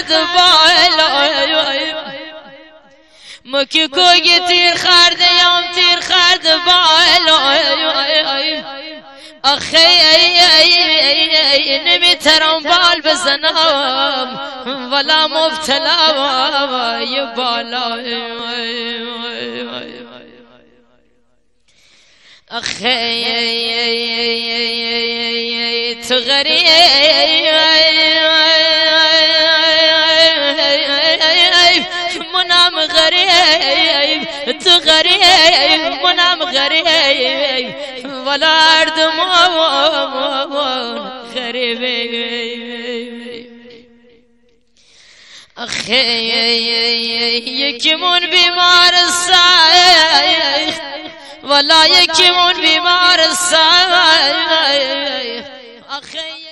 خرد بالا مکی کوی تیر خرد یام تیر خرد بالا آخی نمیترم بال بزنم ولا مبتلا ی بالا آخی تو غریب منم غریب تو غریب منم غریب ولا اردمان غریب آخی یکیمون بیمار سایخ ولا یکیمون بیمار سایخ آخی